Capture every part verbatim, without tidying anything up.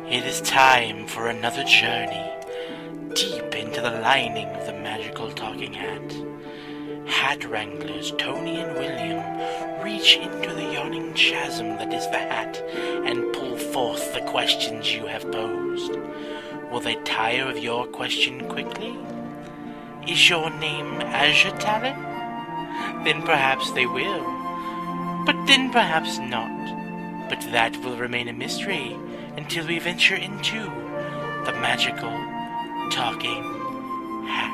It is time for another journey deep into the lining of the magical talking hat. Hat wranglers Tony and William reach into the yawning chasm that is the hat and pull forth the questions you have posed. Will they tire of your question quickly? Is your name Azure Talon? Then perhaps they will. But then perhaps not. But that will remain a mystery until we venture into the magical talking hat.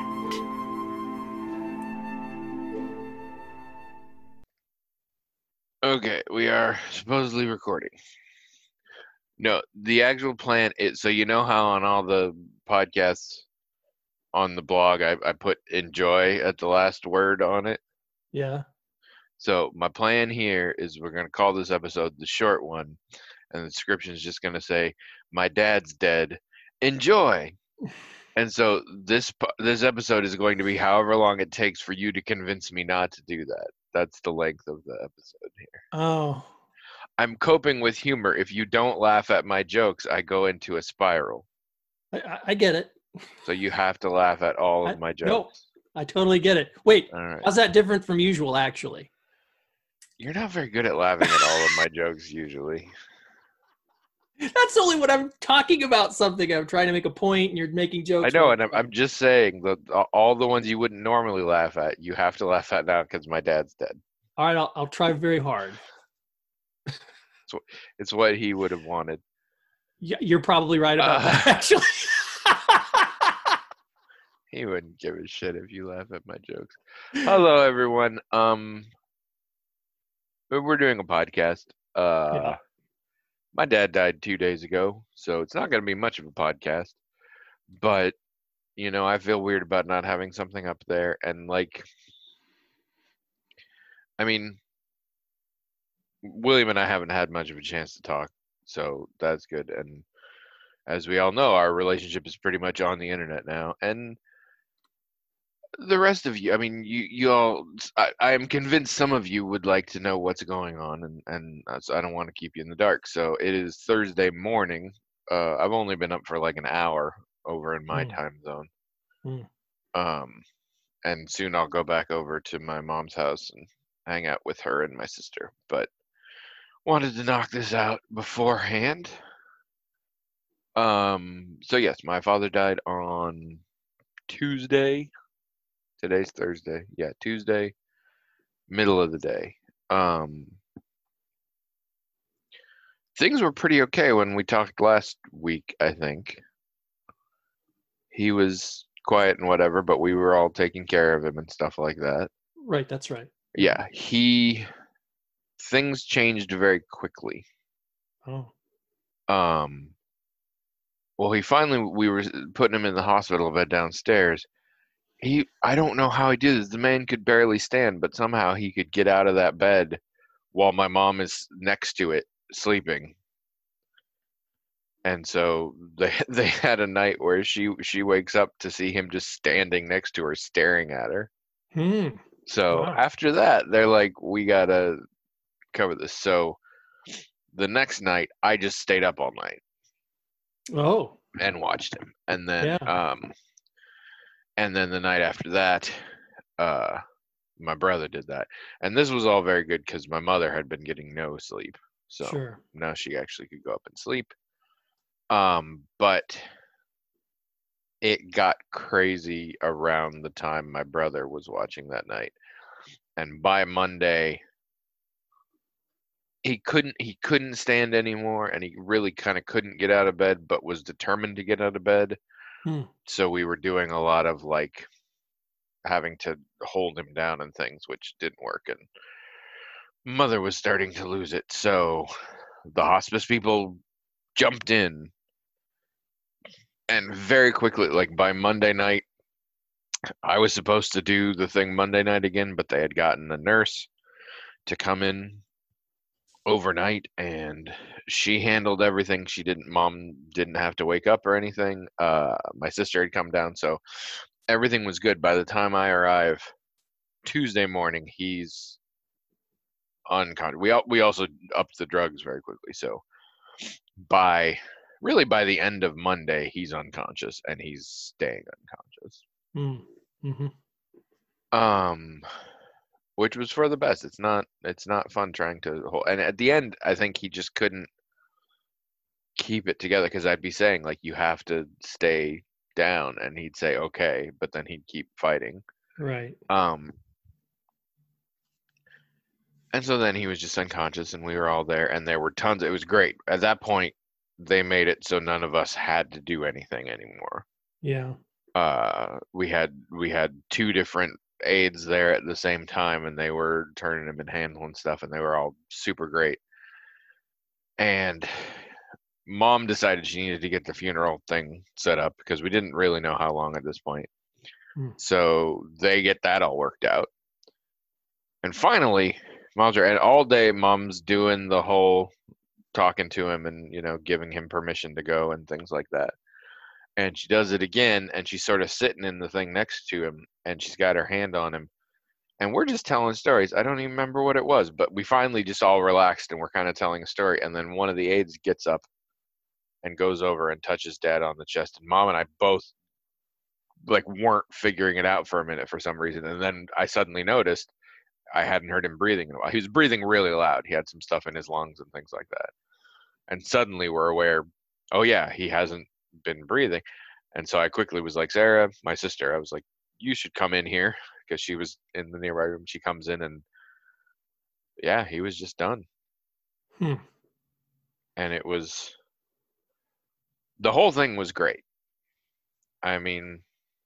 Okay, we are supposedly recording. No, the actual plan is, so you know how on all the podcasts on the blog I, I put enjoy at the last word on it? Yeah. So my plan here is we're going to call this episode the short one, and the description is just going to say, my dad's dead, enjoy. And so this this episode is going to be however long it takes for you to convince me not to do that. That's the length of the episode here. Oh. I'm coping with humor. If you don't laugh at my jokes, I go into a spiral. I, I, I get it. So you have to laugh at all of I, my jokes. No, I totally get it. Wait, All right. how's that different from usual, actually? You're not very good at laughing at all of my jokes usually. That's only when I'm talking about something. I'm trying to make a point, and you're making jokes. I know, and I'm, I'm just saying that all the ones you wouldn't normally laugh at, you have to laugh at now because my dad's dead. All right, I'll, I'll try very hard. It's what, it's what he would have wanted. Yeah, you're probably right about Uh, that, actually. He wouldn't give a shit if you laugh at my jokes. Hello, everyone. Um, we're doing a podcast. Uh, Yeah. My dad died two days ago, so it's not going to be much of a podcast. But, you know, I feel weird about not having something up there. And, like, I mean, William and I haven't had much of a chance to talk, so that's good. And as we all know, our relationship is pretty much on the internet now. And the rest of you, I mean, you, you all, I, I am convinced some of you would like to know what's going on, and, and uh, so I don't want to keep you in the dark. So it is Thursday morning. Uh, I've only been up for like an hour over in my Mm. time zone. Mm. Um, and soon I'll go back over to my mom's house and hang out with her and my sister. But wanted to knock this out beforehand. Um, so yes, my father died on Tuesday. Today's Thursday. Yeah, Tuesday, middle of the day. Um, things were pretty okay when we talked last week, I think. He was quiet and whatever, but we were all taking care of him and stuff like that. Right, that's right. Yeah, he things changed very quickly. Oh. Um, well, he finally we were putting him in the hospital bed downstairs. He, I don't know how he did this. The man could barely stand, but somehow he could get out of that bed while my mom is next to it sleeping. And so they they had a night where she she wakes up to see him just standing next to her, staring at her. Hmm. So Wow. after that, they're like, we gotta cover this. So the next night, I just stayed up all night Oh. and watched him, and then Yeah. um. And then the night after that, uh, my brother did that. And this was all very good because my mother had been getting no sleep. So Sure. now she actually could go up and sleep. Um, but it got crazy around the time my brother was watching that night. And by Monday, he couldn't he couldn't stand anymore, and he really kind of couldn't get out of bed, but was determined to get out of bed. Hmm. So we were doing a lot of like having to hold him down and things, which didn't work. And mother was starting to lose it. So the hospice people jumped in. And very quickly, like by Monday night, I was supposed to do the thing Monday night again, but they had gotten a nurse to come in overnight, and she handled everything. She didn't, mom didn't have to wake up or anything. Uh, my sister had come down, so everything was good. By the time I arrive Tuesday morning, he's unconscious. We al- we also upped the drugs very quickly, so by really by the end of Monday, he's unconscious and he's staying unconscious. Mm. Mm-hmm. Um, which was for the best. It's not it's not fun trying to hold. And at the end, I think he just couldn't keep it together because I'd be saying like you have to stay down, and he'd say okay, but then he'd keep fighting. Right. Um, and so then he was just unconscious, and we were all there, and there were tons. It was great. At that point, they made it so none of us had to do anything anymore. Yeah. Uh, we had we had two different aides there at the same time, and they were turning him and handling stuff, and they were all super great. And Mom decided she needed to get the funeral thing set up because we didn't really know how long at this point. Hmm. So they get that all worked out. And finally, Mom's and all day Mom's doing the whole talking to him and, you know, giving him permission to go and things like that. And she does it again, and she's sort of sitting in the thing next to him, and she's got her hand on him. And we're just telling stories. I don't even remember what it was, but we finally just all relaxed and we're kind of telling a story. And then one of the aides gets up and goes over and touches Dad on the chest. And Mom and I both like weren't figuring it out for a minute for some reason. And then I suddenly noticed I hadn't heard him breathing in a while. He was breathing really loud. He had some stuff in his lungs and things like that. And suddenly we're aware, oh yeah, he hasn't been breathing. And so I quickly was like, Sarah, my sister, I was like, you should come in here, because she was in the nearby room. She comes in, and yeah, he was just done. Hmm. And it was, the whole thing was great. I mean,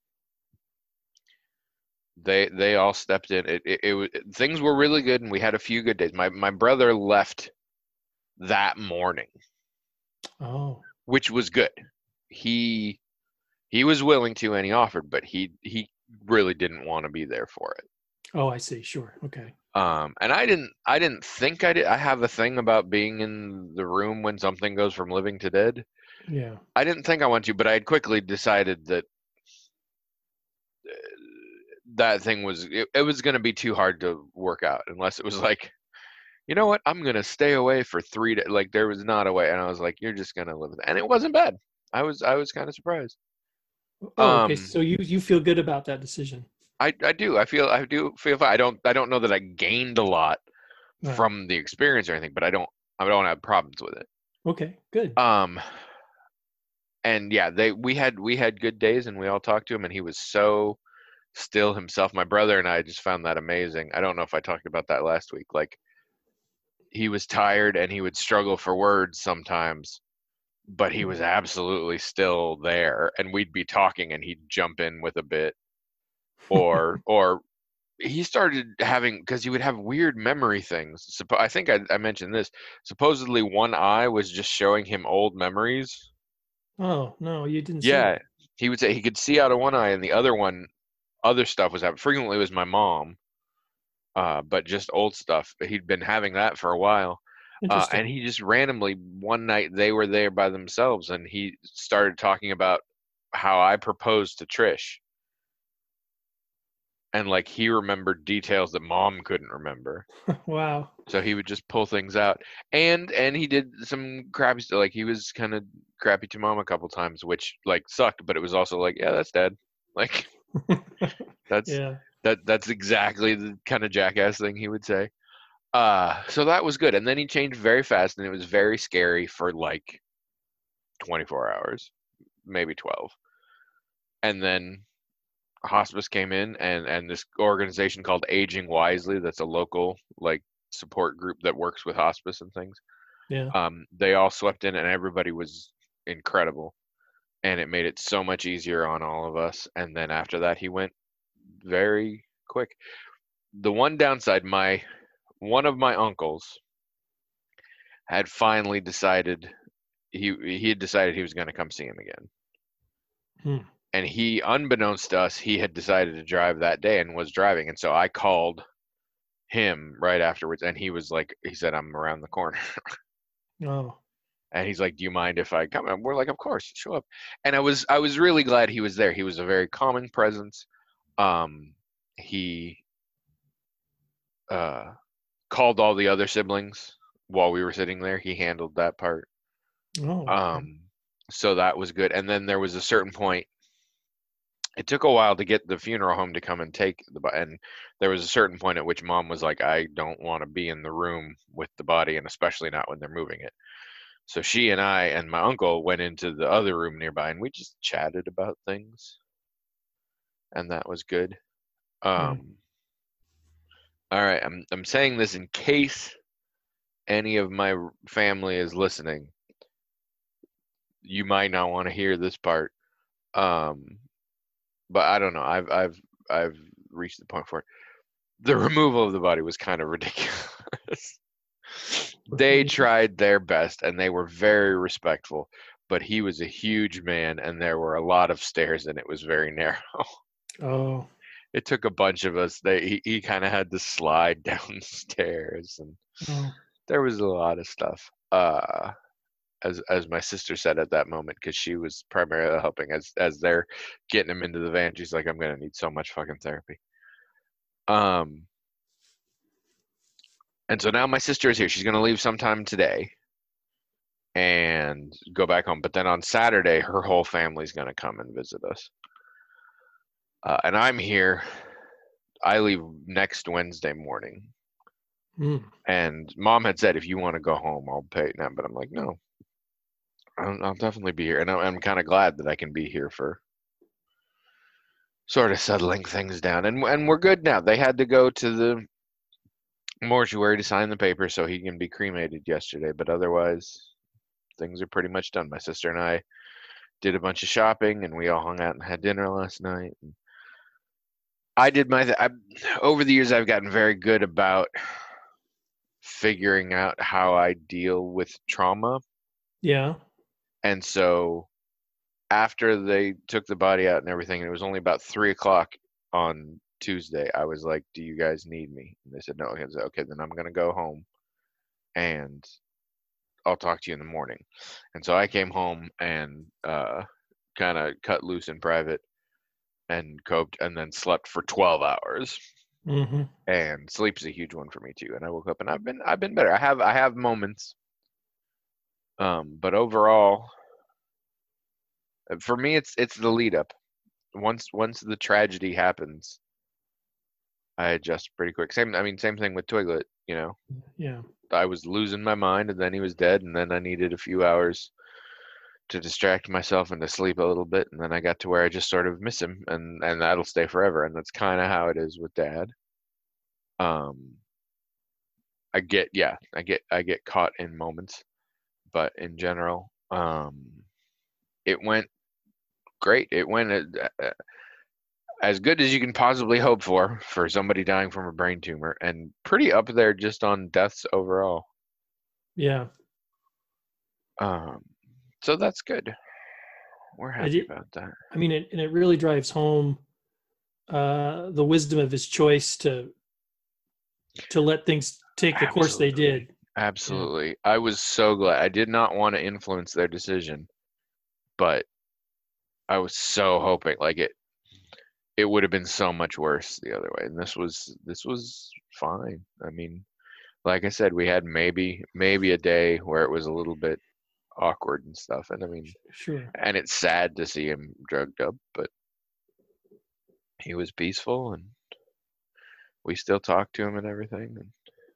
they they all stepped in. It, it, it was, things were really good, and we had a few good days. My my brother left that morning, Oh. which was good. He he was willing to, and he offered, but he he really didn't want to be there for it. Oh, I see. Sure. Okay. Um, and I didn't I didn't think I did. I have a thing about being in the room when something goes from living to dead. Yeah. I didn't think I wanted to, but I had quickly decided that uh, that thing was it, it was going to be too hard to work out unless it was like, you know what, I'm going to stay away for three days. Like there was not a way, and I was like, you're just going to live with it, and it wasn't bad. I was I was kind of surprised. Oh, okay. Um, So you you feel good about that decision? I I do I feel I do feel fine. I don't I don't know that I gained a lot Right. from the experience or anything, but I don't I don't have problems with it. Okay. Good. Um, and yeah, they we had we had good days, and we all talked to him, and he was so still himself. My brother and I just found that amazing. I don't know if I talked about that last week. Like he was tired and he would struggle for words sometimes, but he was absolutely still there, and we'd be talking and he'd jump in with a bit, or or he started having, because he would have weird memory things. Suppo- I think I, I mentioned this. Supposedly one eye was just showing him old memories. Oh no, you didn't. Yeah, See he would say he could see out of one eye, and the other one, other stuff was happening. Frequently, it was my mom, uh, but just old stuff. He'd been having that for a while, it. uh, Interesting. and he just randomly one night they were there by themselves, and he started talking about how I proposed to Trish, and like he remembered details that Mom couldn't remember. Wow. So he would just pull things out, and and he did some crappy stuff. Like he was kind of crappy to Mom a couple times, which like sucked. But it was also like, yeah, that's Dad. Like that's Yeah. that that's exactly the kind of jackass thing he would say. Uh, so that was good. And then he changed very fast, and it was very scary for like twenty-four hours, maybe twelve. And then hospice came in, and and this organization called Aging Wisely, that's a local like support group that works with hospice and things. Yeah. Um, they all swept in, and everybody was incredible, and it made it so much easier on all of us. And then after that, he went very quick. The one downside, my one of my uncles had finally decided he he had decided he was going to come see him again. Hmm. And he, unbeknownst to us, he had decided to drive that day and was driving. And so I called him right afterwards, and he was like, he said, I'm around the corner. Oh. And he's like, do you mind if I come? And we're like, of course, show up. And I was I was really glad he was there. He was a very calming presence. Um, he uh, called all the other siblings while we were sitting there. He handled that part. Oh. Okay. Um, so that was good. And then there was a certain point. It took a while to get the funeral home to come and take the body. And there was a certain point at which mom was like, I don't want to be in the room with the body, and especially not when they're moving it. So she and I and my uncle went into the other room nearby, and we just chatted about things. And that was good. Um, Hmm. All right, I'm I'm saying this in case any of my family is listening. You might not want to hear this part. Um, but I don't know. I've I've I've reached the point where the removal of the body was kind of ridiculous. They tried their best and they were very respectful, but he was a huge man and there were a lot of stairs and it was very narrow. Oh, It took a bunch of us. They he, he kind of had to slide down the stairs, and oh, there was a lot of stuff. Uh, as as my sister said at that moment, because she was primarily helping as as they're getting him into the van. She's like, "I'm gonna need so much fucking therapy." Um, and so now my sister is here. She's gonna leave sometime today and go back home. But then on Saturday, her whole family's gonna come and visit us. Uh, and I'm here. I leave next Wednesday morning. hmm. And mom had said, if you want to go home, I'll pay it now. But I'm like, no, I'll, I'll definitely be here. And I'm, I'm kind of glad that I can be here for sort of settling things down. And and we're good now. They had to go to the mortuary to sign the paper so he can be cremated yesterday. But otherwise, things are pretty much done. My sister and I did a bunch of shopping, and we all hung out and had dinner last night. And I did my th- I, over the years, I've gotten very good about figuring out how I deal with trauma. Yeah. And so after they took the body out and everything, and it was only about three o'clock on Tuesday, I was like, do you guys need me? And they said, no. I said, okay, then I'm going to go home and I'll talk to you in the morning. And so I came home and uh, kind of cut loose in private and coped, and then slept for twelve hours. Mm-hmm. And sleep's a huge one for me too. And I woke up and I've been I've been better. I have I have moments. Um, but overall, for me, it's it's the lead up. Once once the tragedy happens, I adjust pretty quick. Same I mean same thing with Twiglet. You know, Yeah. I was losing my mind, and then he was dead, and then I needed a few hours to distract myself and to sleep a little bit, and then I got to where I just sort of miss him, and and that'll stay forever. And that's kind of how it is with Dad. Um, I get yeah, I get I get caught in moments, but in general, um, it went great. It went uh, as good as you can possibly hope for for somebody dying from a brain tumor, and pretty up there just on deaths overall. Yeah. Um, so that's good. We're I happy did- about that. I mean, it, and it really drives home uh, the wisdom of his choice to to let things take the course they Absolutely. did. Absolutely. I was so glad. I did not want to influence their decision, but I was so hoping like it it would have been so much worse the other way. And this was this was fine. I mean, like I said, we had maybe maybe a day where it was a little bit awkward and stuff. And I mean, Sure. and it's sad to see him drugged up, but he was peaceful and we still talk to him and everything. And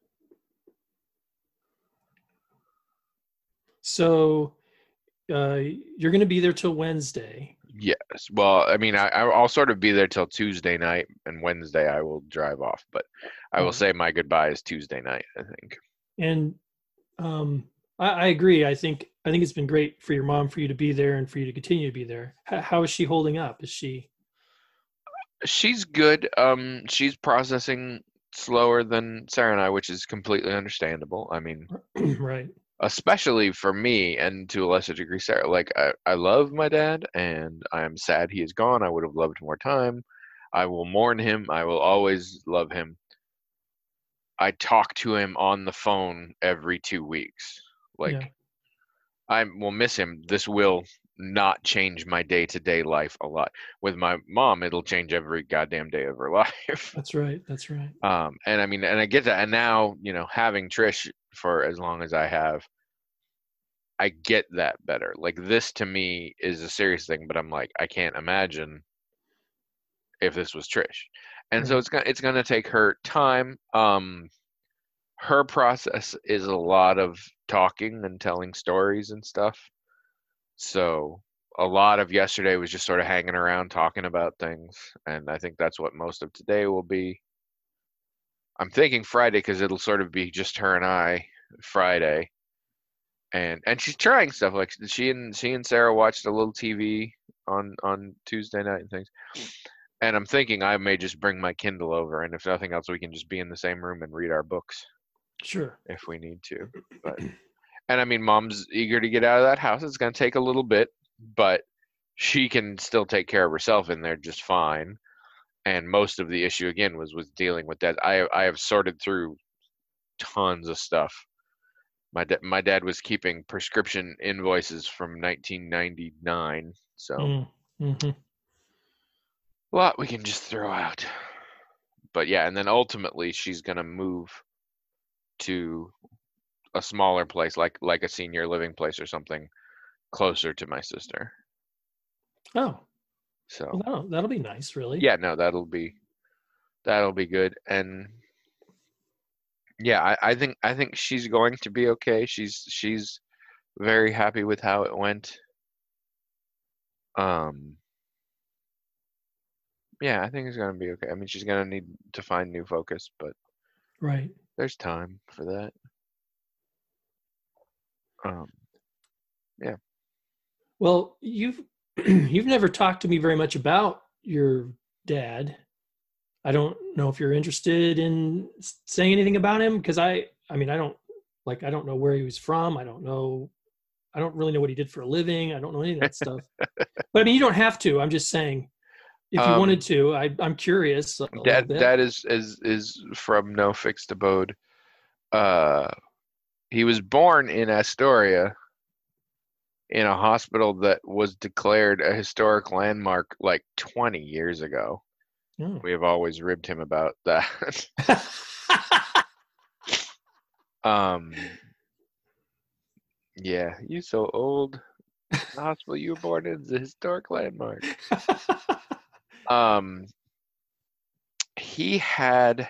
So uh, you're going to be there till Wednesday. yes, well, I mean, I, I'll sort of be there till Tuesday night, and Wednesday I will drive off. But I will Oh. say my goodbyes Tuesday night, I think. And um, I, I agree. I think I think it's been great for your mom for you to be there and for you to continue to be there. H- how is she holding up? Is she? She's good. Um, she's processing slower than Sarah and I, which is completely understandable. I mean, Right. especially for me and to a lesser degree Sarah. Like I, I love my dad and I am sad he is gone. I would have loved more time. I will mourn him. I will always love him. I talk to him on the phone every two weeks. Like Yeah. I will miss him. This will not change my day-to-day life a lot. With my mom, it'll change every goddamn day of her life. That's right. That's right. Um, and I mean, and I get that. And now, you know, having Trish for as long as I have, I get that better. Like this to me is a serious thing, but I'm like, I can't imagine if this was Trish. And so Right. it's gonna it's gonna take her time. Um her process is a lot of talking and telling stories and stuff. So a lot of yesterday was just sort of hanging around talking about things, and I think that's what most of today will be. I'm thinking Friday because it'll sort of be just her and I Friday, and and she's trying stuff like she and she and Sarah watched a little T V on on Tuesday night and things. And I'm thinking I may just bring my Kindle over, and if nothing else, we can just be in the same room and read our books Sure. if we need to. But and I mean, Mom's eager to get out of that house. It's going to take a little bit, but she can still take care of herself in there just fine. And most of the issue again was with dealing with that. I I have sorted through tons of stuff. My da- my dad was keeping prescription invoices from nineteen ninety-nine, so Mm. Mm-hmm. a lot we can just throw out. But yeah, and then ultimately she's gonna move to a smaller place, like like a senior living place or something, closer to my sister. Oh, So well, that'll, that'll be nice, really. yeah, no, that'll be that'll be good. And yeah, I, I think I think she's going to be okay. She's she's very happy with how it went. Um, yeah, I think it's gonna be okay. I mean, she's gonna need to find new focus, but Right. there's time for that. Um, yeah. Well, you've you've never talked to me very much about your dad. I don't know if you're interested in s- saying anything about him because I I mean I don't like I don't know where he was from. I don't know I don't really know what he did for a living. I don't know any of that stuff. But I mean you don't have to. I'm just saying if you wanted Um, to, I I'm curious a, a little dad bit. dad is is is from no fixed abode. Uh, he was born in Astoria in a hospital that was declared a historic landmark like twenty years ago. Oh. We have always ribbed him about that. um, yeah, you so old. The hospital you were born in is a historic landmark. Um, he had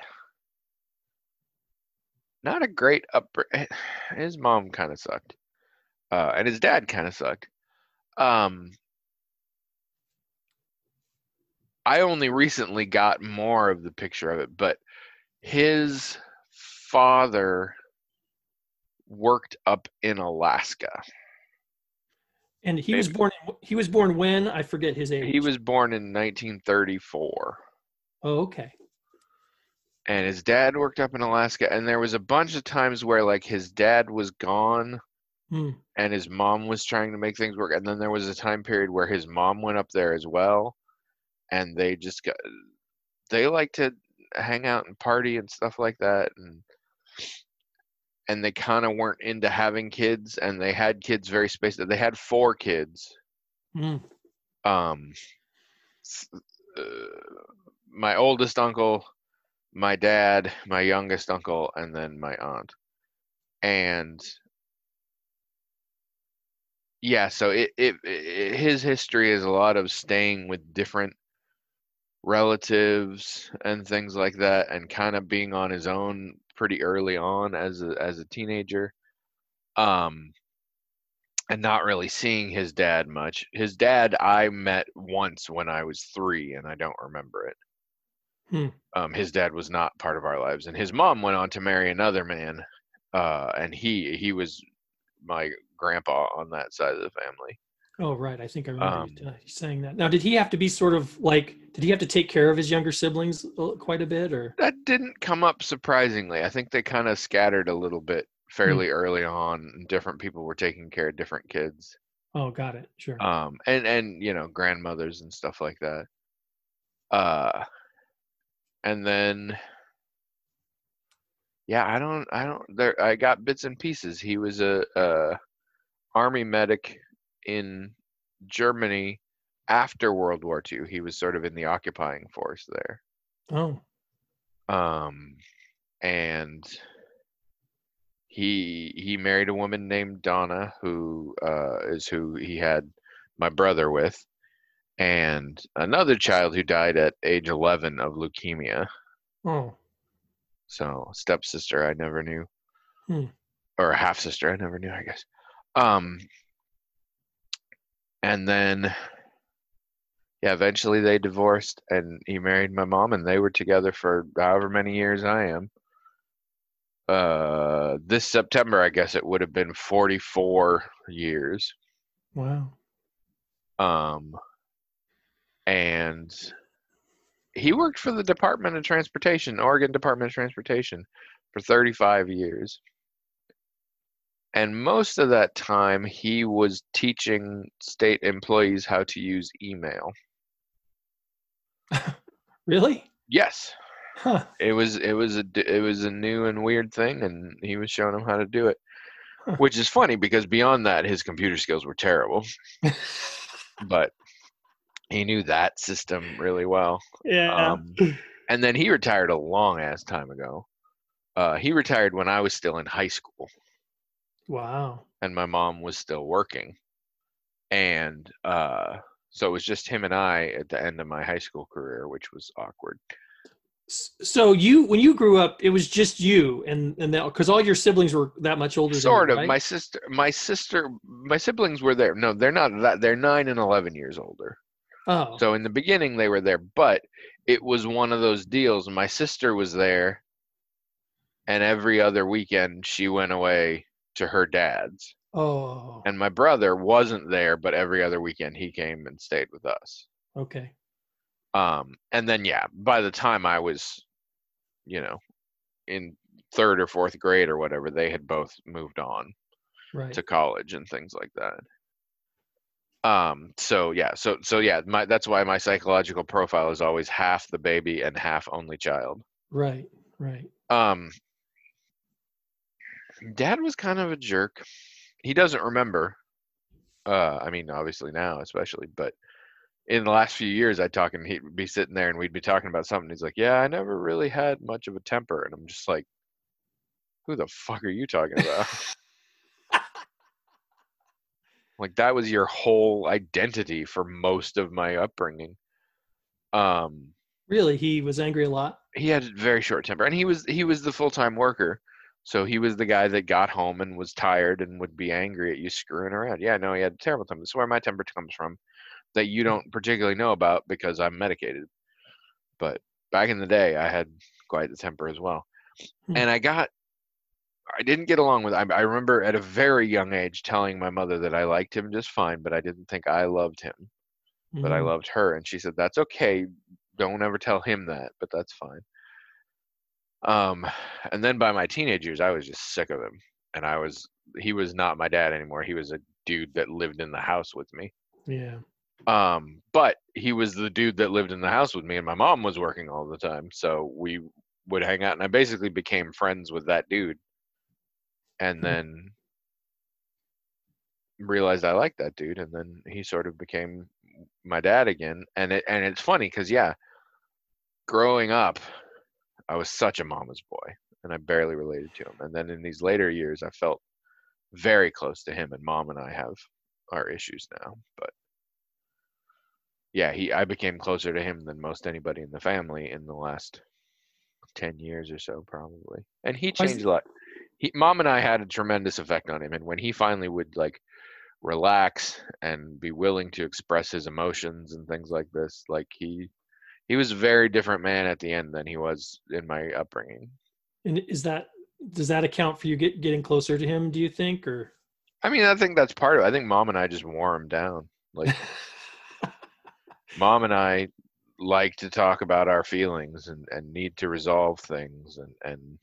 not a great upbringing. His mom kind of sucked, uh, and his dad kind of sucked. Um, I only recently got more of the picture of it, but his father worked up in Alaska. And he was Maybe born he was born when? I forget his he age. was born in nineteen thirty-four. Oh, okay. And his dad worked up in Alaska, and there was a bunch of times where like his dad was gone Hmm. and his mom was trying to make things work, and then there was a time period where his mom went up there as well, and they just got they like to hang out and party and stuff like that, and and they kind of weren't into having kids, and they had kids very spaced. They had four kids. Hmm. Um, uh, my oldest uncle, my dad, my youngest uncle, and then my aunt. And yeah, so it, it, it his history is a lot of staying with different relatives and things like that, and kind of being on his own pretty early on as a as a teenager. Um, and not really seeing his dad much. His dad I met once when I was three, and I don't remember it. Hmm. Um, his dad was not part of our lives, and his mom went on to marry another man, uh, and he he was my grandpa on that side of the family. Oh, right. I think I remember you, Um, uh, you saying that. Now, did he have to be sort of like, did he have to take care of his younger siblings uh, quite a bit or? that didn't come up surprisingly. I think they kind of scattered a little bit Hmm. fairly early on, and different people were taking care of different kids. Oh, got it. Sure. Um, and and you know, grandmothers and stuff like that. Uh, and then yeah, I don't I don't there I got bits and pieces. He was a, a army medic in Germany after World War Two. He was sort of in the occupying force there. Oh, Um, and he he married a woman named Donna, who uh, is who he had my brother with, and another child who died at age eleven of leukemia. Oh. So stepsister I never knew, Hmm. or half sister I never knew, I guess. Um, and then yeah, eventually they divorced, and he married my mom, and they were together for however many years I am. Uh, this September, I guess it would have been forty-four years. Wow. Um, and he worked for the Department of Transportation, Oregon Department of Transportation, for thirty-five years. And most of that time, he was teaching state employees how to use email. Really? Yes. Huh. It was it was a it was a new and weird thing, and he was showing them how to do it, Huh. which is funny because beyond that, his computer skills were terrible, but he knew that system really well. Yeah. Um, and then he retired a long ass time ago. Uh, he retired when I was still in high school, Wow. and my mom was still working, and uh, so it was just him and I at the end of my high school career, which was awkward. So you, when you grew up, it was just you, and and because all your siblings were that much older. Sort than you, of. right? My sister, my sister, my siblings were there. No, they're not that. They're nine and eleven years older. Oh. So in the beginning they were there, but it was one of those deals. My sister was there, and every other weekend she went away to her dad's. Oh. And my brother wasn't there, but every other weekend he came and stayed with us. Okay. Um, and then yeah, by the time I was, you know, in third or fourth grade or whatever, they had both moved on Right. to college and things like that. Um, so yeah, so so yeah, my that's why my psychological profile is always half the baby and half only child. Right. Right. Um, Dad was kind of a jerk. He doesn't remember. Uh, I mean, obviously now, especially, but in the last few years, I'd talk and he'd be sitting there and we'd be talking about something. He's like, "Yeah, I never really had much of a temper," and I'm just like, "Who the fuck are you talking about?" Like that was your whole identity for most of my upbringing. Um, Really, he was angry a lot. he had a very short temper, and he was he was the full-time worker, so he was the guy that got home and was tired and would be angry at you screwing around. Yeah, no, he had a terrible temper. This is where my temper comes from, that you don't particularly know about because I'm medicated. But back in the day, I had quite the temper as well, Hmm. and I got I didn't get along with. I, I remember at a very young age telling my mother that I liked him just fine, but I didn't think I loved him, but I Mhm. loved her, and she said, "That's okay. Don't ever tell him that, but that's fine." Um, and then by my teenage years, I was just sick of him, and I was he was not my dad anymore. He was a dude that lived in the house with me. Yeah. Um, but he was the dude that lived in the house with me, and my mom was working all the time, so we would hang out, and I basically became friends with that dude, and Hmm. then realized I liked that dude, and then he sort of became my dad again. And it and it's funny because yeah, growing up, I was such a mama's boy, and I barely related to him. And then in these later years, I felt very close to him, and mom and I have our issues now. But yeah, he I became closer to him than most anybody in the family in the last ten years or so, probably. And he Why is- changed a lot. He, mom and I had a tremendous effect on him, and when he finally would like relax and be willing to express his emotions and things like this, like he he was a very different man at the end than he was in my upbringing. And is that does that account for you get, getting closer to him? Do you think, or I mean, I think that's part of it. I think mom and I just wore him down. Like mom and I like to talk about our feelings and, and need to resolve things and, and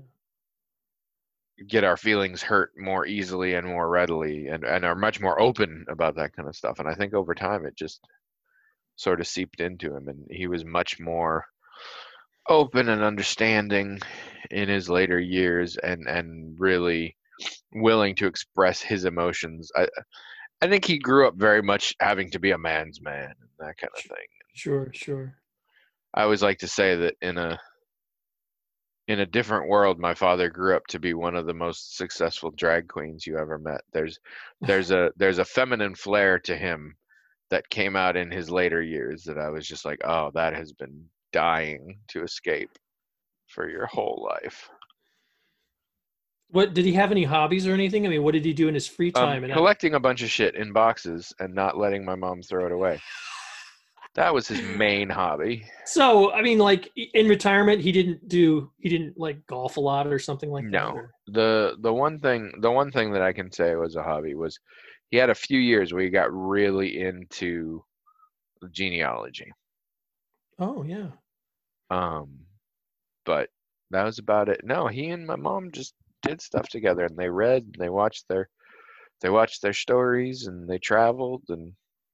get our feelings hurt more easily and more readily and, and are much more open about that kind of stuff. And I think over time it just sort of seeped into him, and he was much more open and understanding in his later years and, and really willing to express his emotions. I I think he grew up very much having to be a man's man and that kind of thing. sure, sure. I always like to say that in a in a different world, my father grew up to be one of the most successful drag queens you ever met. There's there's a there's a feminine flair to him that came out in his later years that I was just like, oh, that has been dying to escape for your whole life. What did he have any hobbies or anything? I mean, what did he do in his free Um, time? And collecting a bunch of shit in boxes and not letting my mom throw it away. That was his main hobby. So, I mean, like in retirement, he didn't do he didn't like golf a lot or something like that. No, Or? the the one thing the one thing that I can say was a hobby was he had a few years where he got really into genealogy. Oh yeah. Um, but that was about it. No, he and my mom just did stuff together, and they read, and they watched their they watched their stories, and they traveled, and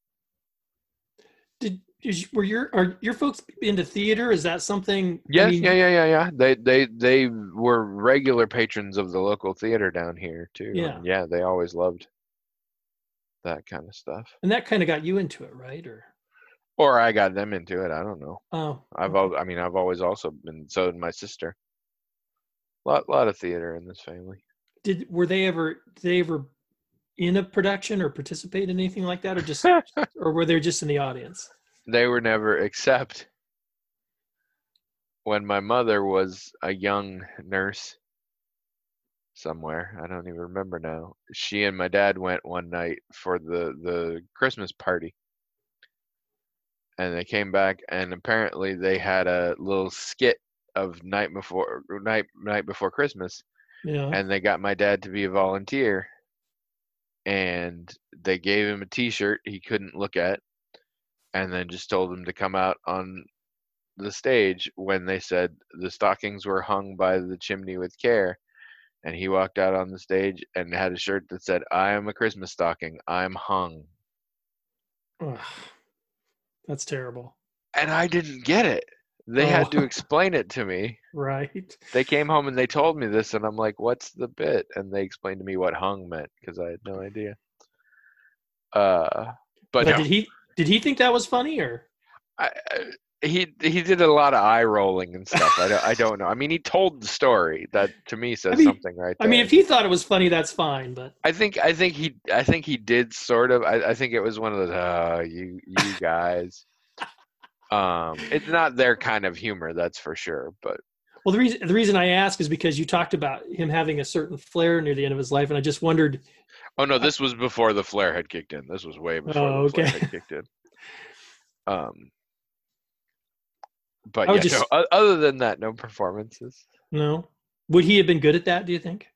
Did is, were your are your folks into theater? Is that something? yes, I mean, yeah, yeah, yeah, yeah. They they they were regular patrons of the local theater down here too. Yeah. And yeah, they always loved that kind of stuff. and that kind of got you into it, right? Or Or I got them into it. I don't know. oh, I've okay. al- I mean, I've always also been. So did my sister. Lot lot of theater in this family. Did were they ever did they ever in a production or participate in anything like that, or just or were they just in the audience? They were never, except when my mother was a young nurse somewhere. I don't even remember now. She and my dad went one night for the the Christmas party, and they came back, and apparently they had a little skit of night before night night before Christmas, Yeah. and they got my dad to be a volunteer, and they gave him a T-shirt he couldn't look at, and then just told him to come out on the stage when they said the stockings were hung by the chimney with care. And he walked out on the stage and had a shirt that said, I am a Christmas stocking. I'm hung. Ugh, that's terrible. And I didn't get it. They had to Oh. explain it to me. Right. They came home and they told me this, and I'm like, what's the bit? And they explained to me what hung meant because I had no idea. Uh, but But no, did he did he think that was funny or? I, I, he he did a lot of eye rolling and stuff. I don't I don't know. I mean, he told the story that to me says I mean- something right there. I mean, if he thought it was funny, that's fine. But I think I think he I think he did sort of. I, I think it was one of those uh you you guys. Um, it's not their kind of humor, that's for sure. But well, the reason the reason I ask is because you talked about him having a certain flair near the end of his life, and I just wondered. oh no, this was before the flare had kicked in. This was way before Oh, the flare okay. had kicked in. Um, but I yeah, would just- no, o- other than that, no performances. No, would he have been good at that? Do you think?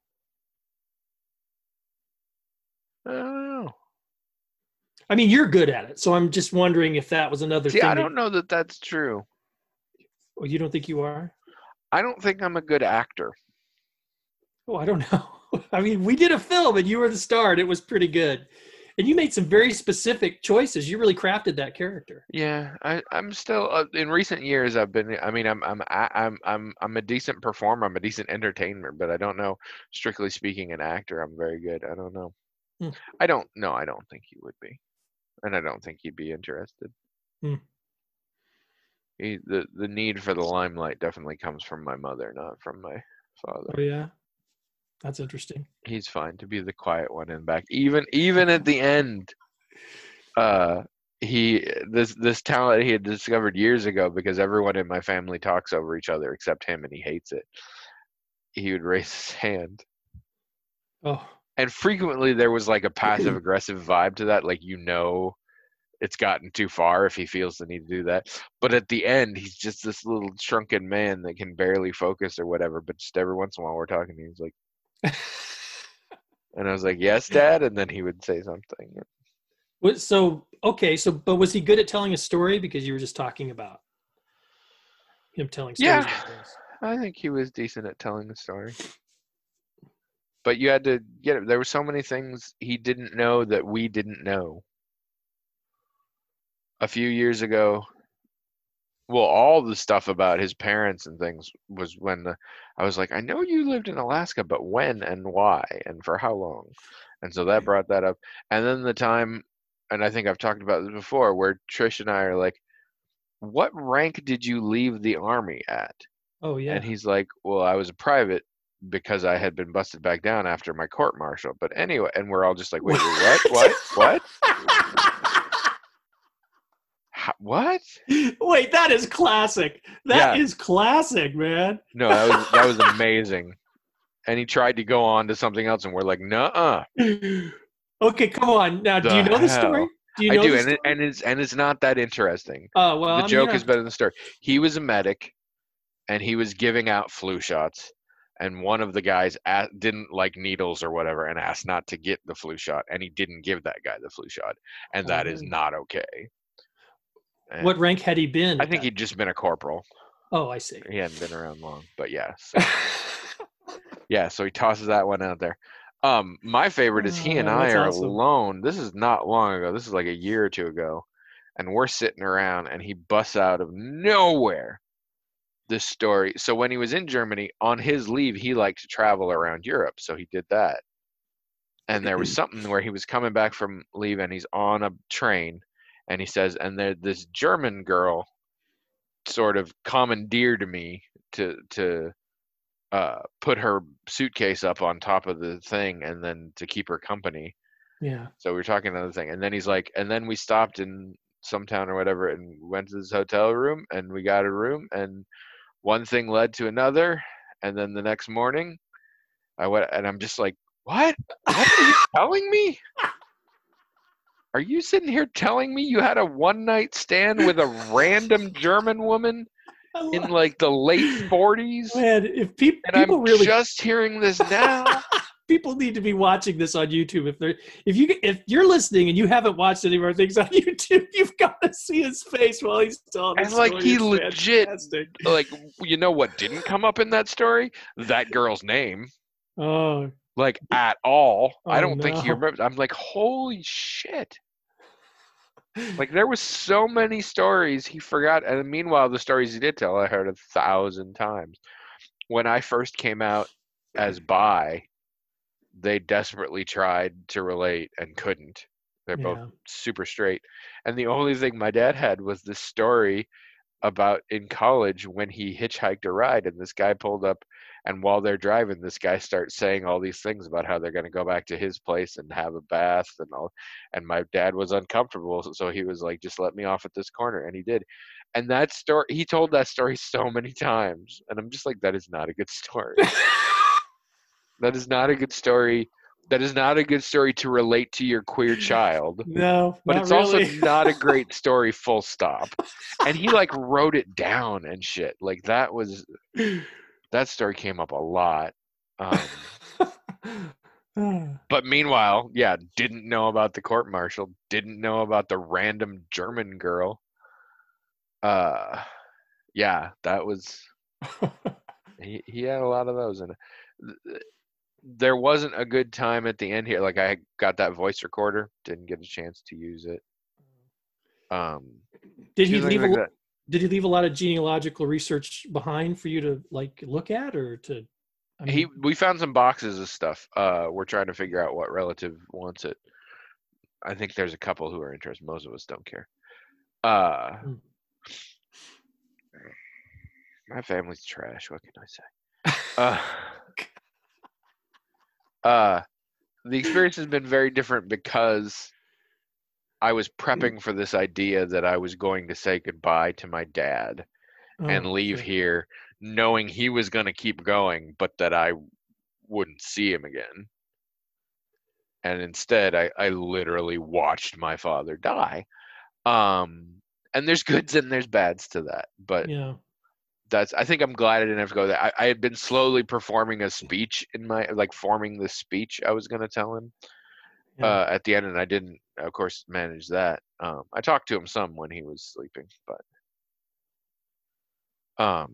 I don't know. I mean, you're good at it, so I'm just wondering if that was another See, thing. I that- don't know that that's true. Oh, you don't think you are? I don't think I'm a good actor. Oh, I don't know. I mean, we did a film and you were the star, and it was pretty good. And you made some very specific choices. You really crafted that character. Yeah, I, I'm still uh, in recent years. I've been. I mean, I'm. I'm. I- I'm. I'm. I'm a decent performer. I'm a decent entertainer. But I don't know. Strictly speaking, an actor. I'm very good. I don't know. Hmm. I don't. No, I don't think he would be, and I don't think he'd be interested. Hmm. He, the the need for the limelight definitely comes from my mother, not from my father. Oh yeah, that's interesting. He's fine to be the quiet one in back. Even even at the end, uh, he this this talent he had discovered years ago because everyone in my family talks over each other except him, and he hates it. He would raise his hand, Oh, and frequently there was like a passive aggressive vibe to that, like you know, it's gotten too far if he feels the need to do that. But at the end, he's just this little shrunken man that can barely focus or whatever. But just every once in a while, we're talking, and he's like. And I was like, yes, Dad. And then he would say something. What- so okay. So, but was he good at telling a story? Because you were just talking about him telling stories. Yeah. about things. I think he was decent at telling the story. But you had to get it. There were so many things he didn't know that we didn't know. A few years ago, well, all the stuff about his parents and things was when the, I was like, I know you lived in Alaska, but when and why and for how long? And so that brought that up. And then the time, and I think I've talked about this before, where Trish and I are like, what rank did you leave the Army at? Oh yeah. And he's like, well, I was a private because I had been busted back down after my court martial. But anyway, and we're all just like, wait, wait what? What? What? How, what? Wait, that is classic. That Yeah. is classic, man. No, that was that was amazing. And he tried to go on to something else, and we're like, nuh-uh. Okay, come on. Now, do The you know the hell? story? Do you I know do, the and story? it, and it's and it's not that interesting. Oh well, The I mean, joke you is know, better than the story. He was a medic, and he was giving out flu shots. And one of the guys a didn't like needles or whatever, and asked not to get the flu shot, and he didn't give that guy the flu shot, and that is Oh. not okay. And What rank had he been? I at think that- he'd just been a corporal. Oh, I see. He hadn't been around long, but yeah. So, yeah, so he tosses that one out there. Um, my favorite is he and Oh, I that's are awesome. alone. This is not long ago. This is like a year or two ago, and we're sitting around, and he busts out of nowhere this story. So when he was in Germany on his leave, he liked to travel around Europe, so he did that. And there was something where he was coming back from leave, and he's on a train, and he says, and there this German girl sort of commandeered me to to uh, put her suitcase up on top of the thing, and then to keep her company. Yeah. So we were talking another thing, and then he's like, and then we stopped in some town or whatever, and went to this hotel room, and we got a room, and one thing led to another, and then the next morning, I went, and I'm just like, what? What are you telling me? Are you sitting here telling me you had a one night stand with a random German woman I in love- like the late forties? Man, if peop- And people I'm really just hearing this now. people need to be watching this on YouTube. If they're if you if you're listening and you haven't watched any of our things on YouTube, you've got to see his face while he's telling the And like story. he It's legit, fantastic. like, you know what didn't come up in that story? That girl's name. Oh, Like at all. I Oh, don't think he no. remembers. I'm like, holy shit. Like there was so many stories he forgot. And meanwhile, the stories he did tell, I heard a thousand times. When I first came out as bi, they desperately tried to relate and couldn't. They're both yeah. super straight. And the only thing my dad had was this story about in college when he hitchhiked a ride, and this guy pulled up, and while they're driving, this guy starts saying all these things about how they're going to go back to his place and have a bath and all. And my dad was uncomfortable, so he was like, just let me off at this corner, and he did. And that story, he told that story so many times, and I'm just like, that is not a good story. That is not a good story. That is not a good story to relate to your queer child. No, But not it's really. also not a great story, full stop. And he like wrote it down and shit. Like that was that story came up a lot. Um, but meanwhile, yeah, didn't know about the court martial, didn't know about the random German girl. Uh, yeah, that was he. He had a lot of those, and there wasn't a good time at the end here. Like I got that voice recorder, didn't get a chance to use it. Um, did he few things leave like a, that. Did he leave a lot of genealogical research behind for you to like look at or to? I mean, He we found some boxes of stuff. Uh, we're trying to figure out what relative wants it. I think there's a couple who are interested. Most of us don't care. Uh, Hmm. my family's trash. What can I say? Uh, uh, the experience has been very different because I was prepping for this idea that I was going to say goodbye to my dad and oh, leave sure. here knowing he was going to keep going, but that I wouldn't see him again. And instead, I, I literally watched my father die. Um, and there's goods and there's bads to that. But Yeah. that's, I think I'm glad I didn't have to go there. I, I had been slowly performing a speech in my, like forming the speech I was going to tell him Yeah. uh, at the end. And I didn't, of course, manage that. Um, I talked to him some when he was sleeping, but. Um,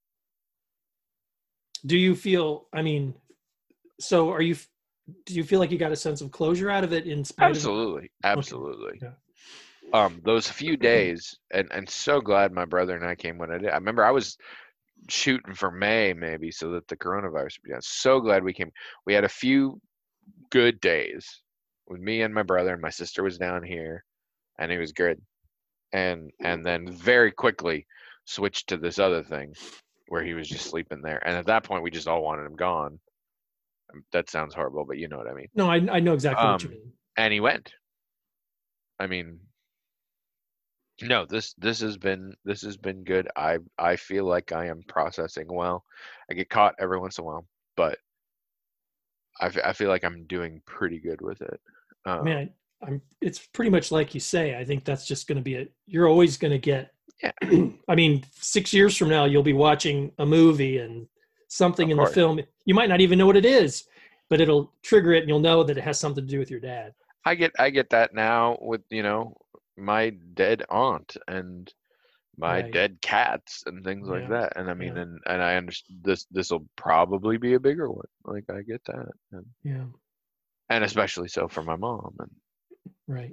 Do you feel? I mean, so are you? Do you feel like you got a sense of closure out of it in spite absolutely, absolutely. Yeah. Um, those few days, and and so glad my brother and I came when I did. I remember I was shooting for May maybe so that the coronavirus would be done. So glad we came. We had a few good days with me and my brother, and my sister was down here, and it was good. And and then very quickly switched to this other thing. where he was just sleeping there. And at that point, we just all wanted him gone. That sounds horrible, but you know what I mean. No, I I know exactly what you Um, mean. and he went. I mean, no, this this has been this has been good. I I feel like I am processing well. I get caught every once in a while, but I, f- I feel like I'm doing pretty good with it. I Um, mean, I, I'm. It's pretty much like you say. I think that's just going to be it. You're always going to get. Yeah. I mean, six years from now, you'll be watching a movie and something Of in the course. film. You might not even know what it is, but it'll trigger it, and you'll know that it has something to do with your dad. I get I get that now with, you know, my dead aunt and my Right. dead cats and things like Yeah. that. And I mean, Yeah. and and I understand this this will probably be a bigger one. Like I get that, and, Yeah. and especially so for my mom. And Right.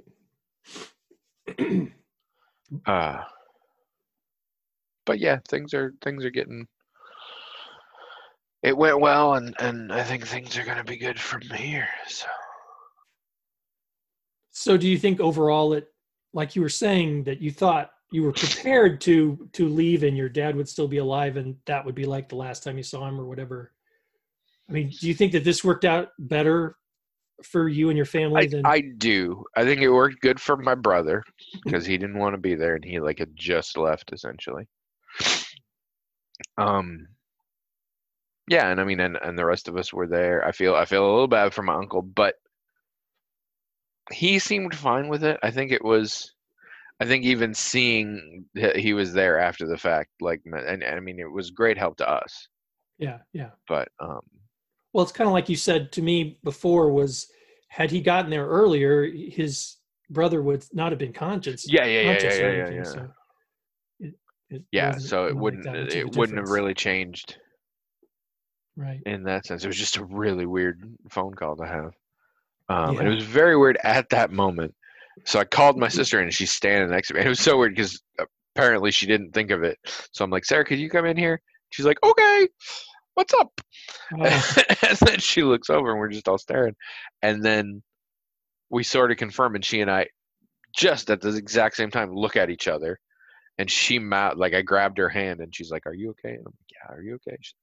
uh, but yeah, things are things are getting. It went well, and and I think things are gonna be good from here. So So, do you think overall, it, like you were saying, that you thought you were prepared to to leave, and your dad would still be alive, and that would be like the last time you saw him, or whatever? I mean, do you think that this worked out better for you and your family I than? I do. I think it worked good for my brother because he didn't want to be there, and he like had just left essentially. Um. Yeah, and I mean, and, and the rest of us were there. I feel I feel a little bad for my uncle, but he seemed fine with it. I think it was, I think even seeing that he was there after the fact, like, and, and I mean, it was great help to us. Yeah, yeah. But um, Well, it's kind of like you said to me before, was had he gotten there earlier, his brother would not have been conscious, yeah, yeah, yeah, yeah, conscious or yeah, yeah, anything. yeah. So it, it Yeah, wasn't so it gonna make wouldn't that much of a it wouldn't have difference. really changed Right. in that sense. It was just a really weird phone call to have. Um, and it Yeah. was very weird at that moment. So I called my sister in, and she's standing next to me. And it was so weird because apparently she didn't think of it. So I'm like, Sarah, could you come in here? She's like, okay, what's up? Oh, And then she looks over, and we're just all staring. And then we sort of confirm, and she and I, just at the exact same time, look at each other. And she mouth like I grabbed her hand, and she's like, "Are you okay?" And I'm like, "Yeah, are you okay?" She's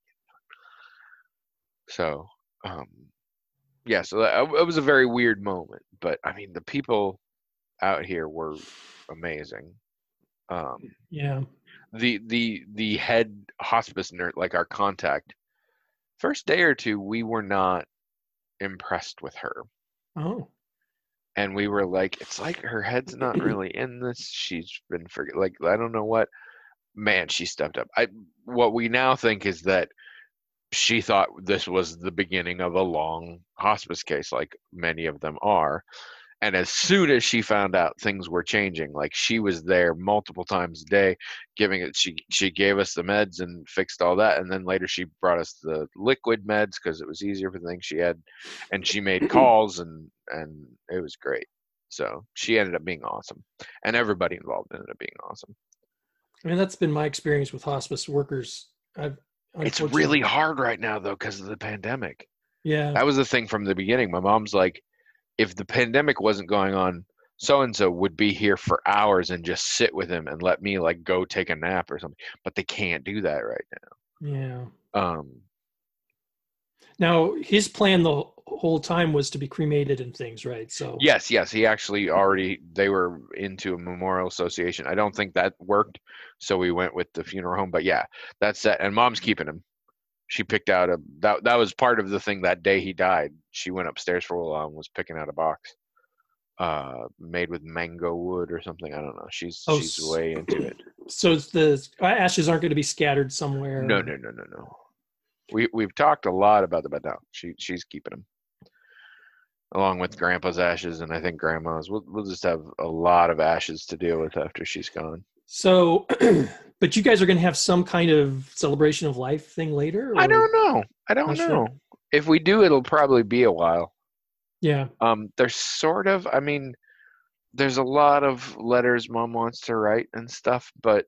like, so, um, yeah, so that, it was a very weird moment. But I mean, the people out here were amazing. Um, yeah. the the the head hospice nurse, like our contact, first day or two, we were not impressed with her, Oh, and we were like, "It's like her head's not really in this. She's been forget like I don't know what." Man, she stepped up. I what we now think is that she thought this was the beginning of a long hospice case, like many of them are. And as soon as she found out things were changing, like she was there multiple times a day, giving it. She she gave us the meds and fixed all that, and then later she brought us the liquid meds because it was easier for the things she had, and she made calls and and it was great. So she ended up being awesome, and everybody involved ended up being awesome. I mean, that's been my experience with hospice workers. I've It's really hard right now though because of the pandemic. Yeah. That was the thing from the beginning. My mom's like, if the pandemic wasn't going on, so and so would be here for hours and just sit with him and let me like go take a nap or something. But they can't do that right Yeah. now. Um, Now, his plan the whole time was to be cremated and things, right? So yes, yes, he actually already they were into a memorial association. I don't think that worked, so we went with the funeral home. But yeah, that's that. And mom's keeping him. She picked out a that that was part of the thing that day he died. She went upstairs for a while and was picking out a box, uh, made with mango wood or something. I don't know. She's Oh, she's s- way into it. so it's the ashes aren't going to be scattered somewhere. No, no, no, no, no. We we've talked a lot about the but no, she she's keeping them along with Grandpa's ashes, and I think Grandma's. We'll we'll just have a lot of ashes to deal with after she's gone. So, but you guys are going to have some kind of celebration of life thing later? Or? I don't know. I don't Not know. sure. If we do, it'll probably be a while. Yeah. Um, there's sort of. I mean, there's a lot of letters Mom wants to write and stuff, but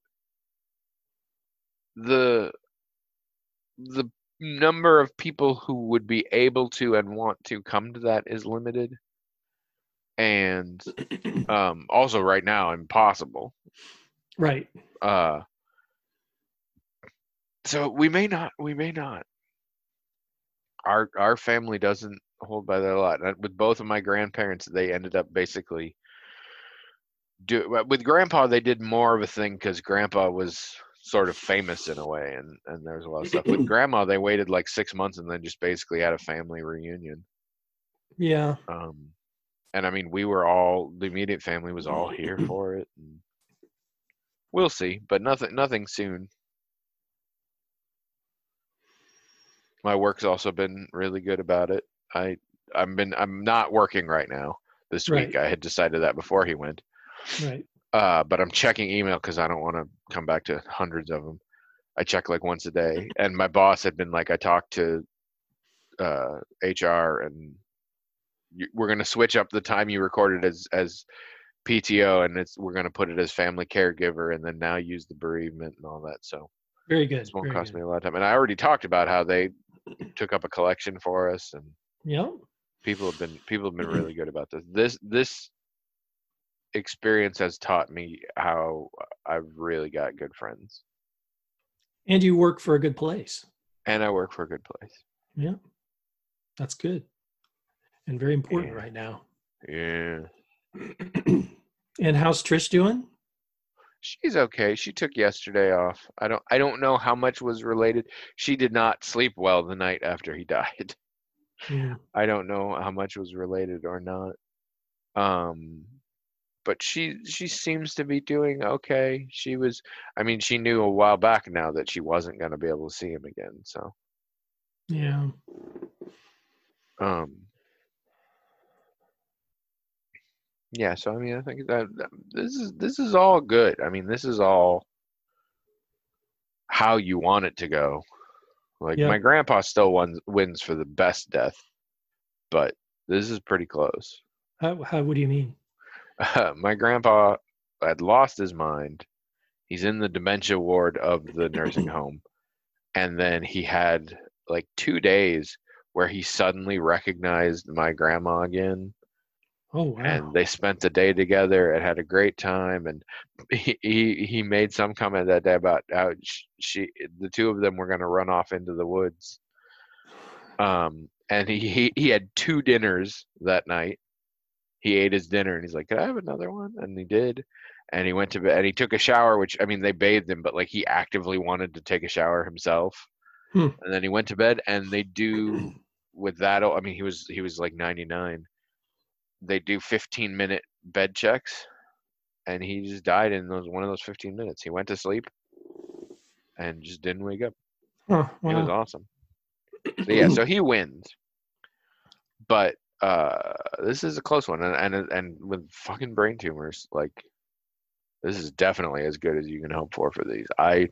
the the number of people who would be able to and want to come to that is limited, and um, also right now impossible. Right. Uh, So we may not. We may not. Our our family doesn't hold by that a lot. And with both of my grandparents, they ended up basically do with grandpa. They did more of a thing because grandpa was sort of famous in a way, and and there was a lot of stuff. With grandma, they waited like six months and then just basically had a family reunion. Yeah. Um, and I mean, we were all the immediate family was all here for it. And we'll see, but nothing nothing soon. My work's also been really good about it. I I've been I'm not working right now this Right. week. I had decided that before he went. Right. Uh, but I'm checking email because I don't want to come back to hundreds of them. I check like once a day, and my boss had been like, I talked to uh, H R, and you, we're gonna switch up the time you recorded as as P T O, and it's we're gonna put it as family caregiver, and then now use the bereavement and all that. So Very good. this won't Very cost good. me a lot of time. And I already talked about how they took up a collection for us, and Yeah. people have been people have been really good about this. This this experience has taught me how I've really got good friends, And you work for a good place. and I work for a good place. Yeah. That's good. And very important Yeah. right now. Yeah, And how's Trish doing? she's okay. She took yesterday off. I don't I don't know how much was related. She did not sleep well the night after he died. Mm. I don't know how much was related or not. Um, but she she seems to be doing okay. She was, I mean, she knew a while back now that she wasn't going to be able to see him again. So, Yeah. um, yeah. So I mean, I think that, that this is this is all good. I mean, this is all how you want it to go. Like Yeah. my grandpa still wins wins for the best death, but this is pretty close. How, how, what do you mean? My grandpa had lost his mind. He's in the dementia ward of the nursing home. And then he had like two days where he suddenly recognized my grandma again. Oh, wow. And they spent the day together and had a great time. And he he, he made some comment that day about how she, the two of them were going to run off into the woods. Um, and he, he, he had two dinners that night. He ate his dinner and he's like, "Could I have another one?" And he did. And he went to bed and he took a shower, which, I mean, they bathed him, but like he actively wanted to take a shower himself. Hmm. And then he went to bed, and they do with that. I mean, he was he was like ninety-nine. They do fifteen minute bed checks, and he just died in those one of those fifteen minutes. He went to sleep and just didn't wake up. Huh, It was wow. awesome. So yeah, so he wins. But uh, this is a close one, and and and with fucking brain tumors, like this is definitely as good as you can hope for for these. I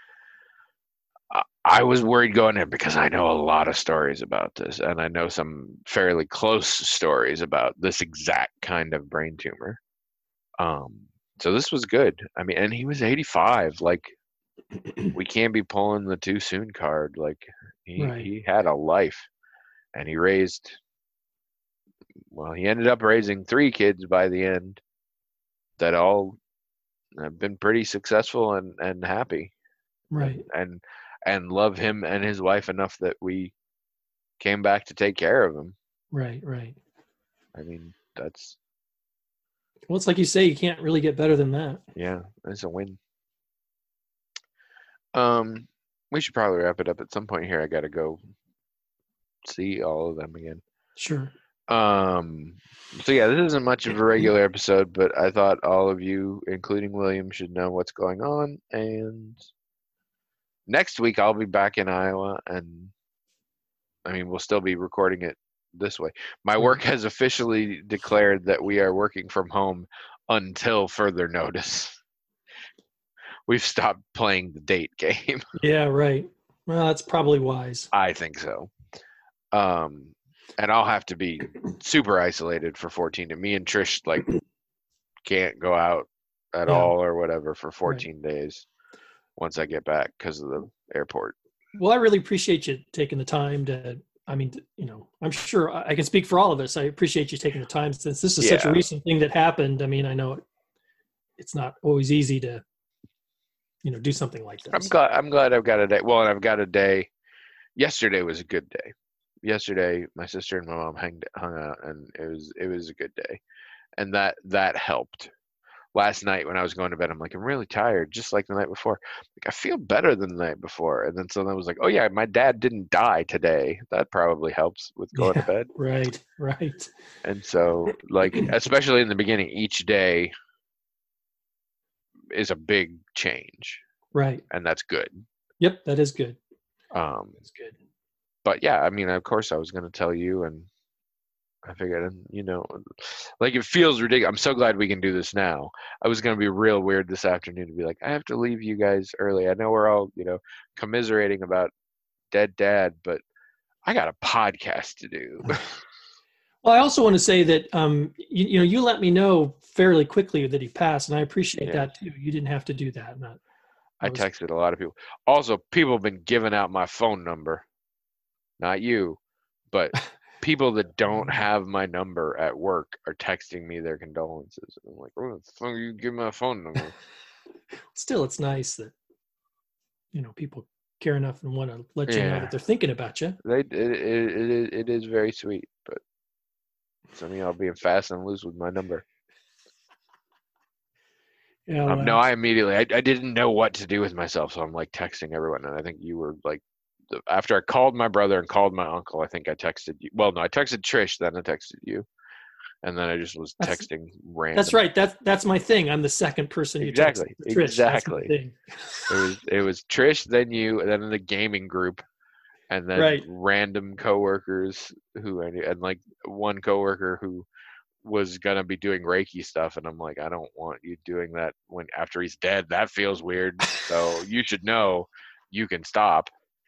I was worried going in because I know a lot of stories about this, and I know some fairly close stories about this exact kind of brain tumor. Um, so this was good. I mean, and he was eighty-five. Like, we can't be pulling the too soon card. Like, he Right. he had a life, and he raised. Well, he ended up raising three kids by the end that all have been pretty successful and, and happy. Right. And, and and love him and his wife enough that we came back to take care of him. Right. Right. I mean, that's, Well, it's like you say, you can't really get better than that. yeah, it's a win. Um, we should probably wrap it up at some point here. I got to go see all of them again. Sure. Um, so yeah, this isn't much of a regular episode, but I thought all of you, including William, should know what's going on. And next week I'll be back in Iowa, and I mean, we'll still be recording it this way. My work has officially declared that we are working from home until further notice. We've stopped playing the date game. Yeah. Right. Well, that's probably wise. I think so. Um, and I'll have to be super isolated for fourteen. And me and Trish like can't go out at Yeah. all or whatever for fourteen days once I get back because of the airport. Well, I really appreciate you taking the time to, I mean, you know, I'm sure I I can speak for all of us. I appreciate you taking the time since this is such a Yeah. recent thing that happened. I mean, I know it, it's not always easy to you know, do something like this. I'm glad. I'm glad I've got a day. Well, and I've got a day. Yesterday was a good day. Yesterday, my sister and my mom hanged, hung out, and it was it was a good day, and that that helped. Last night when I was going to bed, I'm like, I'm really tired, just like the night before. Like I feel better than the night before, and then so I was like, oh yeah, my dad didn't die today. That probably helps with going Yeah, to bed. right, right. And so, like, especially in the beginning, each day is a big change, Right. and that's good. Yep, that is good. Um, That's good. but yeah, I mean, of course, I was going to tell you, and I figured, you know, like it feels ridiculous. I'm so glad we can do this now. I was going to be real weird this afternoon to be like, I have to leave you guys early. I know we're all, you know, commiserating about dead dad, but I got a podcast to do. Well, I also want to say that, um, you, you know, you let me know fairly quickly that he passed, and I appreciate Yeah. that too. You didn't have to do that. Not, I was- texted a lot of people. Also, people have been giving out my phone number. Not you, but people that don't have my number at work are texting me their condolences. I'm like, oh, the fuck you give my phone number? Still, it's nice that, you know, people care enough and want to let you know Yeah. that they're thinking about you. They, it, it, it, is, it is very sweet, but some of y'all being fast and loose with my number. Yeah. Um, well, no, I immediately, I, I didn't know what to do with myself, so I'm like texting everyone, and I think you were like, the, after I called my brother and called my uncle, I think I texted you. Well, no, I texted Trish, then I texted you, and then I just was That's- texting random. That's right. That's that's my thing. I'm the second person you Exactly, text. Trish, that's my exactly. thing. It was it was Trish, then you, and then in the gaming group, and then Right. random coworkers who I knew, and like one coworker who was gonna be doing Reiki stuff, and I'm like, I don't want you doing that when after he's dead. That feels weird. So you should know you can stop.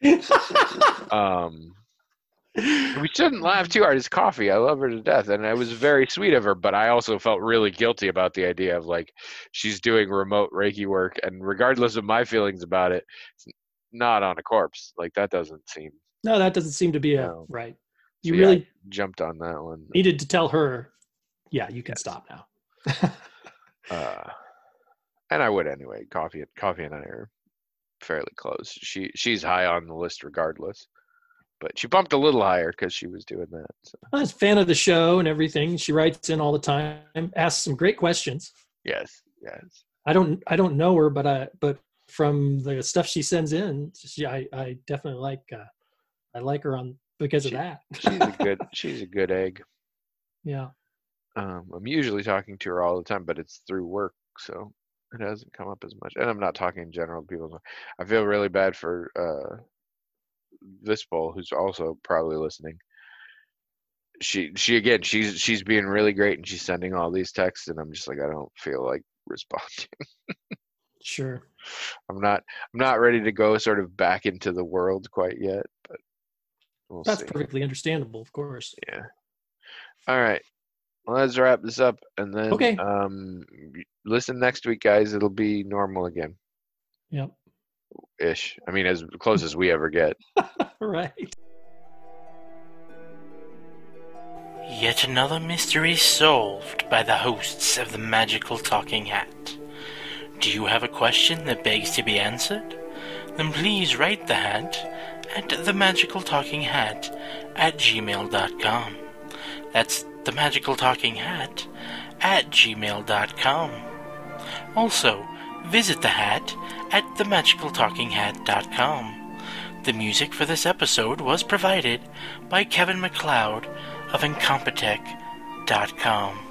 Um, we shouldn't laugh too hard. It's Coffee. I love her to death, and it was very sweet of her. But I also felt really guilty about the idea of like she's doing remote Reiki work, and regardless of my feelings about it, it's not on a corpse. Like that doesn't seem. No, that doesn't seem to be a No. right. So, You yeah, really I jumped on that one. needed to tell her, yeah, you can Yes. stop now. Uh, and I would anyway. Coffee, Coffee, and I are fairly close. She she's high on the list regardless, but she bumped a little higher because she was doing that. So. I was a fan of the show and everything. She writes in all the time, asks some great questions. Yes, yes. I don't I don't know her, but I but from the stuff she sends in, she, I I definitely like uh, I like her on because She- of that. She's a good. She's a good egg. Yeah. Um, I'm usually talking to her all the time, but it's through work, so it hasn't come up as much. And I'm not talking in general to people. I feel really bad for uh, Vispol, who's also probably listening. She, she again, she's she's being really great, and she's sending all these texts, and I'm just like, I don't feel like responding. Sure. I'm not, I'm not ready to go sort of back into the world quite yet, but we'll That's see. perfectly understandable, of course. Yeah. All right. Well, let's wrap this up, and then Okay. um, listen next week, guys. It'll be normal again, Yep. ish. I mean, as close as we ever get. Right. Yet another mystery solved by the hosts of the Magical Talking Hat. Do you have a question that begs to be answered? Then please write the hat at themagicaltalkinghat at gmail dot com. That's the Magical Talking Hat at gmail dot com. Also, visit the hat at the magical talking hat dot com. The music for this episode was provided by Kevin MacLeod of incompetech dot com.